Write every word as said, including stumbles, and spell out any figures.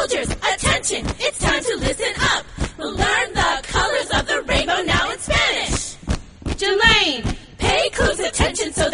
soldiers, attention, it's time to listen up. We'll learn the colors of the rainbow now in Spanish. Jelaine, pay close attention so